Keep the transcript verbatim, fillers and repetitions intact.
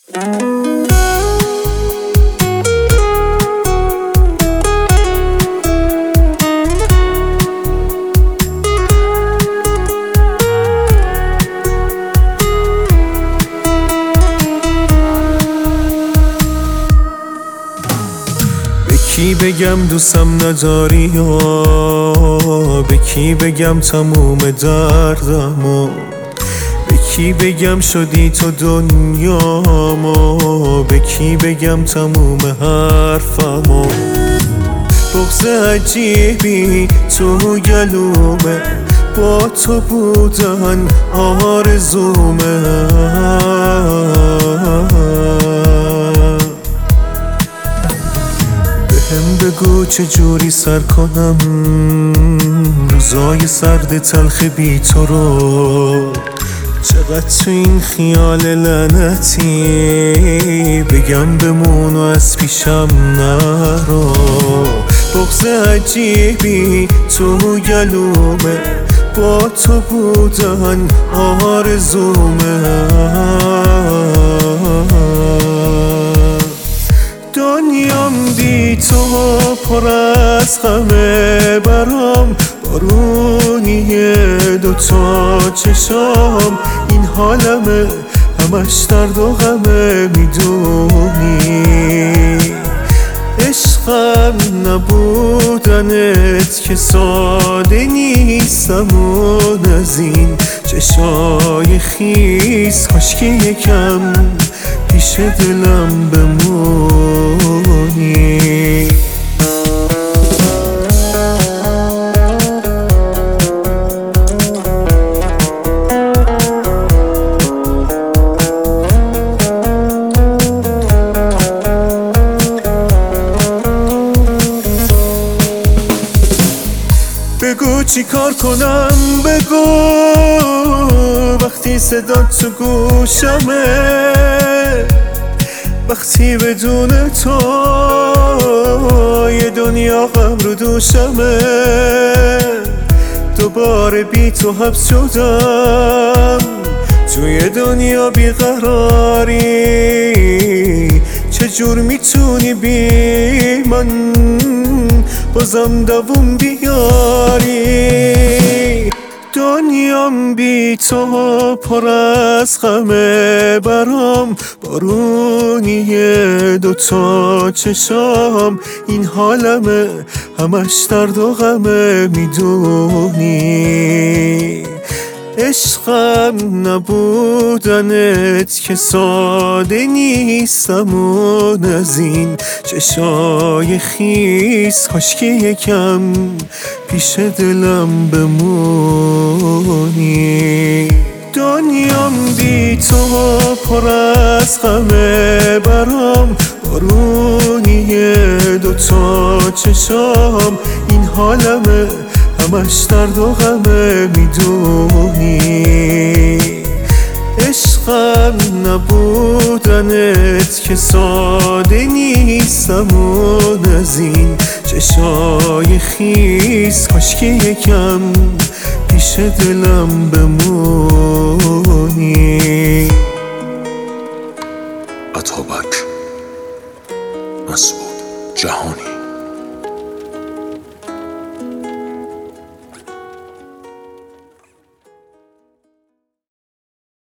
کی بگم دوستم نداری یا به کی بگم تموم دردمو، به کی بگم شدی تو دنیامو، به کی بگم تموم حرفمو. بغض عجیبی تو گلومه، با تو بودن آرزومه. هم بگو چجوری سر کنم روزای سرد تلخ بی تو رو، چقدر تو این خیال لعنتی بگم بمون و از پیشم نرو. بغض عجیبی تو گلومه، با تو بودن آرزومه. دنیام بی تو پر از غمه، برام بارونیه دوتا چشام. این حالمه همش درد و غمه، میدونی عشقم نبودنت که ساده نیستم. اون از این چشای خیس کاش که یکم پیش دلم بمونی. بگو چی کار کنم، بگو وقتی صدا تو گوشمه، وقتی بدون تو یه دنیا غم رو دوشمه. دوباره بی تو حبس شدم توی دنیا بیقراری. چجور میتونی بی من بازم دووم بیاری؟ دنیام بی تو پر از غمه، برام بارونیه دوتا چشام. این حالمه همش درد و غمه، میدونی عشقم نبودنت که ساده نیستم. اون از این چشای خیس کاش که یکم پیش دلم بمونی. دنیام بی تو پر از غمه، برام بارونیه دوتا چشام. این حالمه همش درد و غمه، میدونی عشقم نبودنت که ساده نیستم. اون از این چشای خیس کاش که یکم پیش دلم بمونی.